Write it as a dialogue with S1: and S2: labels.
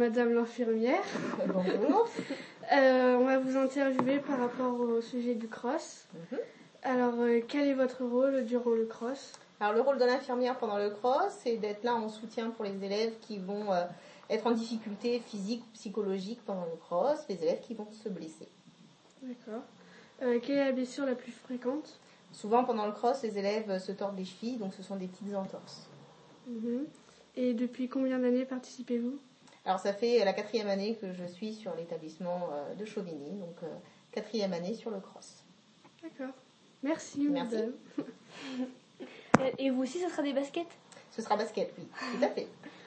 S1: Madame l'infirmière.
S2: Bonjour.
S1: On va vous interviewer par rapport au sujet du cross. Alors, quel est votre rôle durant le cross?
S2: Alors, le rôle de l'infirmière pendant le cross, c'est d'être là en soutien pour les élèves qui vont être en difficulté physique ou psychologique pendant le cross, les élèves qui vont se blesser.
S1: D'accord. Quelle est la blessure la plus fréquente?
S2: Souvent, pendant le cross, les élèves se tordent les chevilles, donc ce sont des petites entorses.
S1: Et depuis combien d'années participez-vous?
S2: Alors, ça fait la 4e année que je suis sur l'établissement de Chauvigny, donc 4e année sur le cross.
S1: D'accord. Merci,
S2: Merci.
S1: madame.
S3: Et vous aussi, ça sera des baskets?
S2: Ce sera basket, oui, tout à fait.